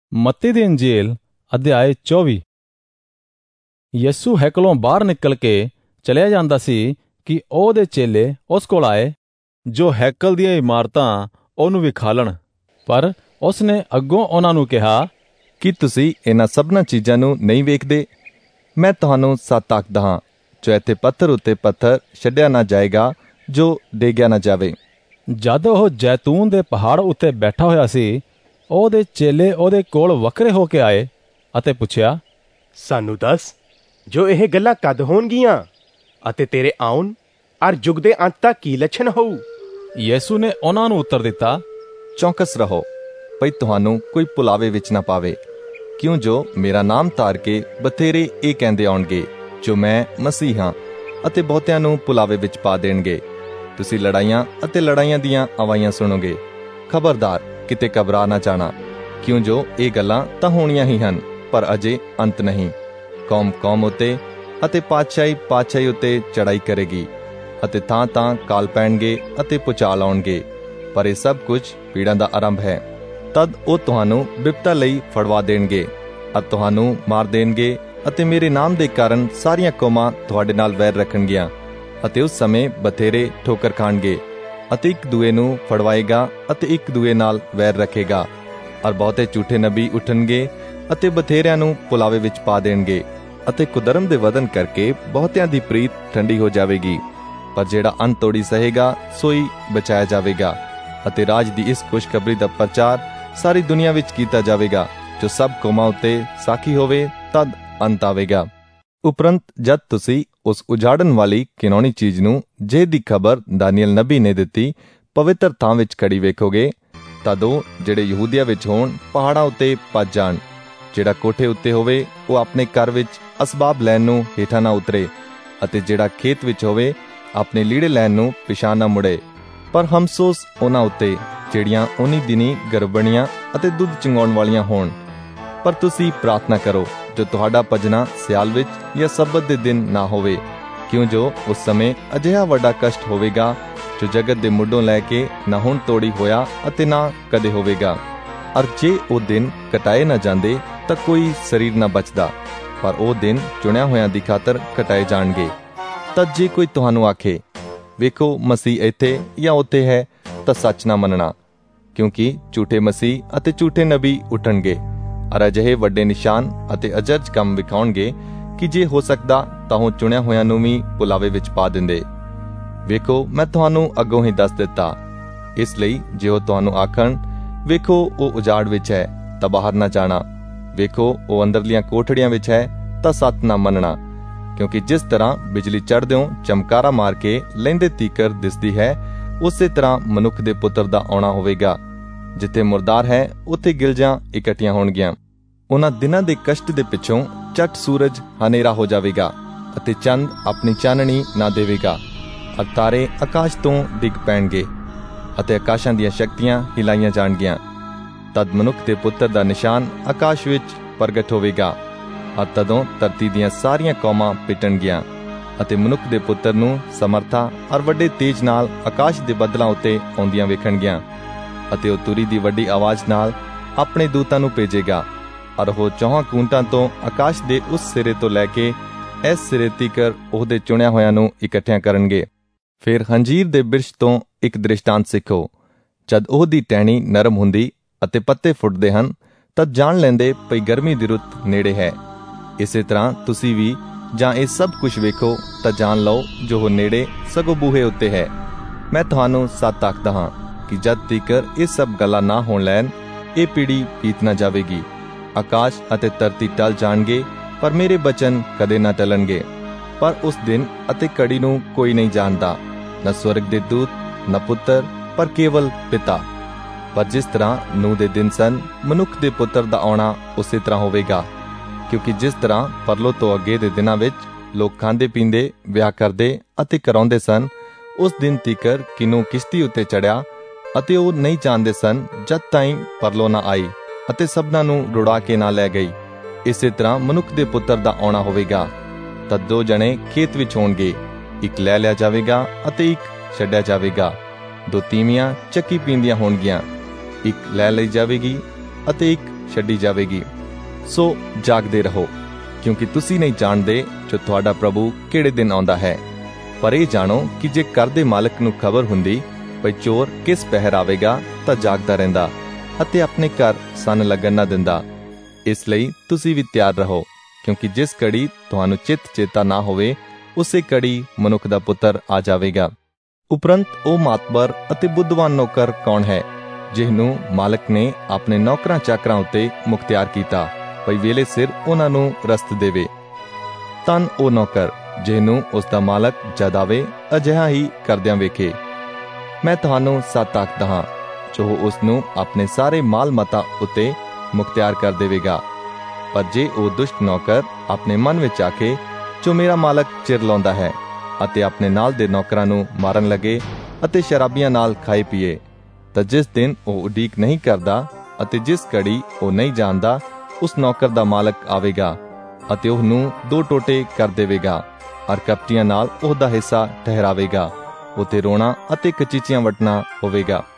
ਮੱਤੀ ਦੀ ਇੰਜੀਲ ਅਧਿਆਇ 24। ਯਿਸੂ ਹੈਕਲੋਂ ਬਾਹਰ ਨਿਕਲ ਕੇ ਚਲਿਆ ਜਾਂਦਾ ਸੀ ਕਿ ਉਹਦੇ ਚੇਲੇ ਉਸ ਕੋਲ ਆਏ ਜੋ ਹੈਕਲ ਦੀਆਂ ਇਮਾਰਤਾਂ ਉਹਨੂੰ ਵਿਖਾਲਣ। ਪਰ ਉਸਨੇ ਅੱਗੋਂ ਉਹਨਾਂ ਨੂੰ ਕਿਹਾ, ਕੀ ਤੁਸੀਂ ਇਹਨਾਂ ਸਭਨਾਂ ਚੀਜ਼ਾਂ ਨੂੰ ਨਹੀਂ ਵੇਖਦੇ? ਮੈਂ ਤੁਹਾਨੂੰ ਸੱਚ ਆਖਦਾ ਹਾਂ, ਜੋ ਇੱਥੇ ਪੱਥਰ ਉੱਤੇ ਪੱਥਰ ਛੱਡਿਆ ਨਾ ਜਾਏਗਾ ਜੋ ਡੇਗਿਆ ਨਾ ਜਾਵੇ। ਜਦ ਉਹ ਜੈਤੂਨ ਦੇ ਪਹਾੜ ਉੱਤੇ ਬੈਠਾ ਹੋਇਆ ਸੀ, ਉਹਦੇ ਚੇਲੇ ਉਹਦੇ ਕੋਲ ਵੱਖਰੇ ਹੋ ਕੇ ਆਏ ਅਤੇ ਪੁੱਛਿਆ, ਸਾਨੂੰ ਦੱਸ, ਜੋ ਇਹ ਗੱਲਾਂ ਕਦ ਹੋਣਗੀਆਂ ਅਤੇ ਤੇਰੇ ਆਉਣ ਅਰ ਯੁੱਗ ਦੇ ਅੰਤ ਤੱਕ ਕੀ ਲੱਛਣ ਹੋਊ? ਯਿਸੂ ਨੇ ਉਹਨਾਂ ਨੂੰ ਉੱਤਰ ਦਿੱਤਾ, ਚੌਕਸ ਰਹੋ, ਭਈ ਤੁਹਾਨੂੰ ਕੋਈ ਭੁਲਾਵੇ ਵਿੱਚ ਨਾ ਪਾਵੇ। ਕਿਉਂ ਜੋ ਮੇਰਾ ਨਾਮ ਧਾਰ ਕੇ ਬਥੇਰੇ ਇਹ ਕਹਿੰਦੇ ਆਉਣਗੇ ਜੋ ਮੈਂ ਮਸੀਹ ਹਾਂ, ਅਤੇ ਬਹੁਤਿਆਂ ਨੂੰ ਭੁਲਾਵੇ ਵਿੱਚ ਪਾ ਦੇਣਗੇ। ਤੁਸੀਂ ਲੜਾਈਆਂ ਅਤੇ ਲੜਾਈਆਂ ਦੀਆਂ ਆਵਾਜ਼ਾਂ ਸੁਣੋਗੇ। ਖਬਰਦਾਰ, ਕਿਤੇ ਘਬਰਾ ਨਾ ਜਾਣਾ, ਕਿਉਂ ਜੋ ਇਹ ਗੱਲਾਂ ਤਾਂ ਹੋਣੀਆਂ ਹੀ ਹਨ, ਪਰ ਅਜੇ ਅੰਤ ਨਹੀਂ। ਕੌਮ ਕੌਮ ਉੱਤੇ ਅਤੇ ਪਾਤਸ਼ਾਹੀ ਉੱਤੇ ਚੜਾਈ ਕਰੇਗੀ, ਅਤੇ ਥਾਂ ਕਾਲ ਪੈਣਗੇ ਅਤੇ ਭੁਚਾਲ ਆਉਣਗੇ। ਪਰ ਇਹ ਸਭ ਕੁਝ ਪੀੜਾਂ ਦਾ ਆਰੰਭ ਹੈ। ਤਦ ਉਹ ਤੁਹਾਨੂੰ ਬਿਪਤਾ ਲਈ ਫੜਵਾ ਦੇਣਗੇ ਅਤੇ ਤੁਹਾਨੂੰ ਮਾਰ ਦੇਣਗੇ, ਅਤੇ ਮੇਰੇ ਨਾਮ ਦੇ ਕਾਰਨ ਸਾਰੀਆਂ ਕੌਮਾਂ ਤੁਹਾਡੇ ਨਾਲ ਵੈਰ ਰੱਖਣਗੀਆਂ। ਅਤੇ ਉਸ ਸਮੇਂ ਬਥੇਰੇ ਠੋਕਰ ਖਾਣਗੇ, ਅਤੇ ਇੱਕ ਦੂਏ ਨੂੰ ਫੜਵਾਏਗਾ ਅਤੇ ਇੱਕ ਦੂਏ ਨਾਲ ਵੈਰ ਰੱਖੇਗਾ। ਔਰ ਬਹੁਤੇ ਝੂਠੇ ਨਬੀ ਉੱਠਣਗੇ ਅਤੇ ਬਥੇਰਿਆਂ ਨੂੰ ਭੁਲਾਵੇ ਵਿੱਚ ਪਾ ਦੇਣਗੇ, ਅਤੇ ਕੁਧਰਮ ਦੇ ਵਧਨ ਕਰਕੇ ਬਹੁਤਿਆਂ ਦੀ ਪ੍ਰੀਤ ਠੰਡੀ ਹੋ ਜਾਵੇਗੀ। ਪਰ ਜਿਹੜਾ ਅੰਤ ਤੋੜੀ ਸਹੇਗਾ ਸੋਈ ਬਚਾਇਆ ਜਾਵੇਗਾ। ਅਤੇ ਰਾਜ ਦੀ ਇਸ ਖੁਸ਼ਖਬਰੀ ਦਾ ਪ੍ਰਚਾਰ ਸਾਰੀ ਦੁਨੀਆ ਵਿੱਚ ਕੀਤਾ ਜਾਵੇਗਾ, ਜੋ ਸਭ ਕੌਮਾਂ ਉੱਤੇ ਸਾਖੀ ਹੋਵੇ, ਤਦ ਅੰਤ ਆਵੇਗਾ। ਉਪਰੰਤ ਜਦ ਤੁਸੀਂ ਉਸ ਉਜਾੜਨ ਵਾਲੀ ਘਿਨੌਣੀ ਚੀਜ਼ ਨੂੰ, ਜਿਹਦੀ ਖਬਰ ਦਾਨੀਏਲ ਨਬੀ ਨੇ ਦਿੱਤੀ, ਪਵਿੱਤਰ ਥਾਂ ਵਿੱਚ ਖੜੀ ਵੇਖੋਗੇ, ਤਦ ਉਹ ਜਿਹੜੇ ਯਹੂਦੀਆ ਵਿੱਚ ਹੋਣ ਪਹਾੜਾਂ ਉੱਤੇ ਭੱਜ ਜਾਣ। ਜਿਹੜਾ ਕੋਠੇ ਉੱਤੇ ਹੋਵੇ ਉਹ ਆਪਣੇ ਘਰ ਵਿੱਚ ਅਸਬਾਬ ਲੈਣ ਨੂੰ ਹੇਠਾਂ ਨਾ ਉਤਰੇ, ਅਤੇ ਜਿਹੜਾ ਖੇਤ ਵਿੱਚ ਹੋਵੇ ਆਪਣੇ ਲੀੜੇ ਲੈਣ ਨੂੰ ਪਿਛਾਂ ਨਾ ਮੁੜੇ। ਪਰ ਹਮਸੋਸ ਉਹਨਾਂ ਉੱਤੇ ਜਿਹੜੀਆਂ ਉਨੀ ਦਿਨੀ ਗਰਭਣੀਆਂ ਅਤੇ ਦੁੱਧ ਚੁੰਘਾਉਣ ਵਾਲੀਆਂ ਹੋਣ। ਪਰ ਤੁਸੀਂ ਪ੍ਰਾਰਥਨਾ ਕਰੋ ਜੋ ਤੁਹਾਡਾ ਭਜਨਾ ਸਿਆਲ ਵਿੱਚ ਜਾਂ ਸਬਤ ਦੇ ਦਿਨ ਨਾ ਹੋਵੇ, ਕਿਉਂ ਜੋ ਉਸ ਸਮੇਂ ਅਜਿਹਾ ਵੱਡਾ ਕਸ਼ਟ ਹੋਵੇਗਾ ਜੋ ਜਗਤ ਦੇ ਮੁੱਢੋਂ ਲੈ ਕੇ ਨਾ ਹੁਣ ਤੋੜੀ ਹੋਇਆ ਅਤੇ ਨਾ ਕਦੇ ਹੋਵੇਗਾ। ਅਰ ਜੇ ਉਹ ਦਿਨ ਕਟਾਏ ਨਾ ਜਾਂਦੇ ਤਾਂ ਕੋਈ ਸਰੀਰ ਨਾ ਬਚਦਾ, ਪਰ ਉਹ ਦਿਨ ਚੁਣਿਆ ਹੋਇਆਂ ਦੀ ਖਾਤਰ ਕਟਾਏ ਜਾਣਗੇ। ਤਦ ਜੇ ਕੋਈ ਤੁਹਾਨੂੰ ਆਖੇ, ਵੇਖੋ ਮਸੀਹ ਇੱਥੇ ਜਾਂ ਉੱਥੇ ਹੈ, ਤਾਂ ਸੱਚ ਨਾ ਮੰਨਣਾ, ਕਿਉਂਕਿ ਝੂਠੇ ਮਸੀਹ ਅਤੇ ਝੂਠੇ ਨਬੀ ਉੱਠਣਗੇ, ਅਰ ਅਜਿਹੇ ਵੱਡੇ ਨਿਸ਼ਾਨ ਅਤੇ ਅਜਰਜ ਕੰਮ ਵਿਖਾਉਣਗੇ ਕਿ ਜੇ ਹੋ ਸਕਦਾ ਤਾਂ ਉਹ ਚੁਣਿਆ ਹੋਇਆਂ ਨੂੰ ਵੀ ਭੁਲਾਵੇ ਵਿੱਚ ਪਾ ਦਿੰਦੇ। ਵੇਖੋ, ਮੈਂ ਤੁਹਾਨੂੰ ਅੱਗੋਂ ਹੀ ਦੱਸ ਦਿੱਤਾ। ਇਸ ਲਈ ਜੇ ਉਹ ਤੁਹਾਨੂੰ ਆਖਣ, ਵੇਖੋ ਉਹ ਉਜਾੜ ਵਿੱਚ ਹੈ, ਤਾਂ ਬਾਹਰ ਨਾ ਜਾਣਾ। ਵੇਖੋ ਉਹ ਅੰਦਰਲੀਆਂ ਕੋਠੜੀਆਂ ਵਿੱਚ ਹੈ, ਤਾਂ ਸੱਤ ਨਾ ਮੰਨਣਾ। ਕਿਉਂਕਿ ਜਿਸ ਤਰ੍ਹਾਂ ਬਿਜਲੀ ਚੜ੍ਹਦਿਓਂ ਚਮਕਾਰਾ ਮਾਰ ਕੇ ਲਹਿੰਦੇ ਤੀਕਰ ਦਿਸਦੀ ਹੈ, ਉਸੇ ਤਰ੍ਹਾਂ ਮਨੁੱਖ ਦੇ ਪੁੱਤਰ ਦਾ ਆਉਣਾ ਹੋਵੇਗਾ। ਜਿੱਥੇ ਮੁਰਦਾਰ ਹੈ, ਉੱਥੇ ਗਿਲਜਾਂ ਇਕੱਠੀਆਂ ਹੋਣਗੀਆਂ। ਉਹਨਾਂ ਦਿਨਾਂ ਦੇ ਕਸ਼ਟ ਦੇ ਪਿੱਛੋਂ ਝੱਟ ਸੂਰਜ ਹਨੇਰਾ ਹੋ ਜਾਵੇਗਾ, ਅਤੇ ਚੰਦ ਆਪਣੀ ਚਾਨਣੀ ਨਾ ਦੇਵੇਗਾ, ਅਤੇ ਤਾਰੇ ਆਕਾਸ਼ ਤੋਂ ਡਿੱਗ ਪੈਣਗੇ, ਅਤੇ ਆਕਾਸ਼ਾਂ ਦੀਆਂ ਸ਼ਕਤੀਆਂ ਹਿਲਾਈਆਂ ਜਾਣਗੀਆਂ। ਤਦ ਮਨੁੱਖ ਦੇ ਪੁੱਤਰ ਦਾ ਨਿਸ਼ਾਨ ਆਕਾਸ਼ ਵਿੱਚ ਪ੍ਰਗਟ ਹੋਵੇਗਾ, ਅਤੇ ਤਦੋਂ ਧਰਤੀ ਦੀਆਂ ਸਾਰੀਆਂ ਕੌਮਾਂ ਪਿੱਟਣਗੀਆਂ, ਅਤੇ ਮਨੁੱਖ ਦੇ ਪੁੱਤਰ ਨੂੰ ਸਮਰਥਾ ਔਰ ਵੱਡੇ ਤੇਜ ਨਾਲ ਆਕਾਸ਼ ਦੇ ਬੱਦਲਾਂ ਉੱਤੇ ਆਉਂਦੀਆਂ ਵੇਖਣਗੀਆਂ। ਅਤੇ ਉਹ ਤੁਰੀ ਦੀ ਵੱਡੀ ਆਵਾਜ਼ ਨਾਲ ਆਪਣੇ ਦੂਤਾਂ ਨੂੰ ਭੇਜੇਗਾ, ਔਰ ਉਹ ਚੌਹਾਂ ਕੂੰਟਾਂ ਤੋਂ ਆਕਾਸ਼ ਦੇ ਉਸ ਸਿਰੇ ਤੋਂ ਲੈ ਕੇ ਇਸ ਸਿਰੇ ਤੀਕਰ ਉਹਦੇ ਚੁਣਿਆ ਹੋਇਆਂ ਨੂੰ ਇਕੱਠਿਆਂ ਕਰਨਗੇ। ਫਿਰ ਹੰਜੀਰ ਦੇ ਬਿਰਛ ਤੋਂ ਇੱਕ ਦ੍ਰਿਸ਼ਟਾਂਤ ਸਿੱਖੋ। ਜਦ ਉਹਦੀ ਟਹਿਣੀ ਨਰਮ ਹੁੰਦੀ ਅਤੇ ਪੱਤੇ ਫੁੱਟਦੇ ਹਨ, ਤਦ ਜਾਣ ਲੈਂਦੇ ਪਈ ਗਰਮੀ ਦੀ ਰੁੱਤ ਨੇੜੇ ਹੈ। ਇਸੇ ਤਰ੍ਹਾਂ ਤੁਸੀਂ ਵੀ ਜਾਂ ਇਹ ਸਭ ਕੁਝ ਵੇਖੋ ਤਾਂ ਜਾਣ ਲਓ ਜੋ ਉਹ ਨੇੜੇ ਸਗੋਂ ਬੂਹੇ ਉੱਤੇ ਹੈ। ਮੈਂ ਤੁਹਾਨੂੰ ਸੱਚ ਆਖਦਾ ਹਾਂ ਕਿ ਜਦ ਤੀਕਰ ਇਹ ਸਭ ਗੱਲਾਂ ਨਾ ਹੋਣ ਲੈਣ, ਇਹ ਪੀੜ੍ਹੀ ਬੀਤ ਨਾ ਜਾਵੇਗੀ। ਆਕਾਸ਼ ਅਤੇ ਧਰਤੀ ਟਲ ਜਾਣਗੇ, ਪਰ ਮੇਰੇ ਬਚਨ ਕਦੇ ਨਾ ਟਲਣਗੇ। ਪਰ ਉਸ ਦਿਨ ਅਤੇ ਘੜੀ ਨੂੰ ਕੋਈ ਨਹੀਂ ਜਾਣਦਾ, ਨਾ ਸਵਰਗ ਦੇ ਦੂਤ, ਨਾ ਪੁੱਤਰ, ਪਰ ਕੇਵਲ ਪਿਤਾ। ਪਰ ਜਿਸ ਤਰ੍ਹਾਂ ਨੂਹ ਦੇ ਦਿਨ ਸਨ, ਮਨੁੱਖ ਦੇ ਪੁੱਤਰ ਦਾ ਆਉਣਾ ਉਸੇ ਤਰ੍ਹਾਂ ਹੋਵੇਗਾ। ਕਿਉਂਕਿ ਜਿਸ ਤਰ੍ਹਾਂ ਪਰਲੋ ਤੋਂ ਅੱਗੇ ਦੇ ਦਿਨਾਂ ਵਿੱਚ ਲੋਕ ਖਾਂਦੇ ਪੀਂਦੇ, ਵਿਆਹ ਕਰਦੇ ਅਤੇ ਕਰਾਉਂਦੇ ਸਨ, ਉਸ ਦਿਨ ਤੀਕਰ ਕਿਨੂੰ ਕਿਸ਼ਤੀ ਉੱਤੇ ਚੜਿਆ, ਅਤੇ ਉਹ ਨਹੀਂ ਜਾਣਦੇ ਸਨ ਜਦ ਤਾਈਂ ਪਰਲੋ ਨਾ ਆਈ ਅਤੇ ਸਭਨਾਂ ਨੂੰ ਰੁੜਾ ਕੇ ਨਾ ਲੈ ਗਈ। ਇਸੇ ਤਰ੍ਹਾਂ ਮਨੁੱਖ ਦੇ ਪੁੱਤਰ ਦਾ ਆਉਣਾ ਹੋਵੇਗਾ। ਤਦ ਦੋ ਜਣੇ ਖੇਤ ਵਿੱਚ ਹੋਣਗੇ, ਇੱਕ ਲੈ ਲਿਆ ਜਾਵੇਗਾ ਅਤੇ ਇੱਕ ਛੱਡਿਆ ਜਾਵੇਗਾ। ਦੋ ਤੀਵੀਆਂ ਚੱਕੀ ਪੀਂਦੀਆਂ ਹੋਣਗੀਆਂ, ਇੱਕ ਲੈ ਲਈ ਜਾਵੇਗੀ ਅਤੇ ਇੱਕ ਛੱਡੀ ਜਾਵੇਗੀ। ਸੋ ਜਾਗਦੇ ਰਹੋ, ਕਿਉਂਕਿ ਤੁਸੀਂ ਨਹੀਂ ਜਾਣਦੇ ਜੋ ਤੁਹਾਡਾ ਪ੍ਰਭੂ ਕਿਹੜੇ ਦਿਨ ਆਉਂਦਾ ਹੈ। ਪਰ ਇਹ ਜਾਣੋ ਕਿ ਜੇ ਘਰ ਦੇ ਮਾਲਕ ਨੂੰ ਖਬਰ ਹੁੰਦੀ ਭਈ ਚੋਰ ਕਿਸ ਪਹਿਰ ਆਵੇਗਾ, ਤਾਂ ਜਾਗਦਾ ਰਹਿੰਦਾ ਅਤੇ ਆਪਣੇ ਘਰ ਸੰਨ ਲੱਗਣ ਨਾ ਦਿੰਦਾ। ਇਸ ਲਈ ਤੁਸੀਂ ਵੀ ਤਿਆਰ ਰਹੋ, ਕਿਉਂਕਿ ਜਿਸ ਘੜੀ ਤੁਹਾਨੂੰ ਚਿੱਤ ਚੇਤਾ ਨਾ ਹੋਵੇ, ਉਸੇ ਘੜੀ ਮਨੁੱਖ ਦਾ ਪੁੱਤਰ ਆ ਜਾਵੇਗਾ। ਉਪਰੰਤ ਉਹ ਮਾਤਬਰ ਅਤੇ ਬੁੱਧਵਾਨ ਨੌਕਰ ਕੌਣ ਹੈ, ਜਿਹਨੂੰ ਮਾਲਕ ਨੇ ਆਪਣੇ ਨੌਕਰਾਂ ਚਾਕਰਾਂ ਉੱਤੇ ਮੁਖਤਿਆਰ ਕੀਤਾ ਭਈ ਵੇਲੇ ਸਿਰ ਉਹਨਾਂ ਨੂੰ ਰਸਤ ਦੇਵੇ। ਧੰਨ ਉਹ ਨੌਕਰ ਜਿਹਨੂੰ ਉਸ ਦਾ ਮਾਲਕ ਜਦ ਆਵੇ ਅਜਿਹਾ ਹੀ ਕਰਦਿਆਂ ਵੇਖੇ। ਮੈਂ ਤੁਹਾਨੂੰ ਸੱਚ ਆਖਦਾ ਹਾਂ, ਜੋ ਉਸ ਨੂੰ ਆਪਣੇ ਸਾਰੇ ਮਾਲ ਮਤਾ ਉੱਤੇ ਮੁਖਤਿਆਰ ਕਰ ਦੇਵੇਗਾ। ਪਰ ਜੇ ਉਹ ਦੁਸ਼ਟ ਨੌਕਰ ਆਪਣੇ ਮਨ ਵਿੱਚ ਆਖੇ, ਜੋ ਮੇਰਾ ਮਾਲਕ ਚਿਰ ਲਾਉਂਦਾ ਹੈ, ਅਤੇ ਆਪਣੇ ਨਾਲ ਦੇ ਨੌਕਰਾਂ ਨੂੰ ਮਾਰਨ ਲੱਗੇ ਅਤੇ ਸ਼ਰਾਬੀਆਂ ਨਾਲ ਖਾਏ ਪੀਏ, ਤਾਂ ਜਿਸ ਦਿਨ ਉਹ ਉਡੀਕ ਨਹੀਂ ਕਰਦਾ ਅਤੇ ਜਿਸ ਘੜੀ ਉਹ ਨਹੀਂ ਜਾਣਦਾ, ਉਸ ਨੌਕਰ ਦਾ ਮਾਲਕ ਆਵੇਗਾ ਅਤੇ ਉਹਨੂੰ ਦੋ ਟੋਟੇ ਕਰ ਦੇਵੇਗਾ ਔਰ ਕਪਟੀਆਂ ਨਾਲ ਉਹਦਾ ਹਿੱਸਾ ਠਹਿਰਾਵੇਗਾ। ਉਤੇ ਰੋਣਾ ਅਤੇ ਕਚੀਚੀਆਂ ਵੱਟਣਾ ਹੋਵੇਗਾ।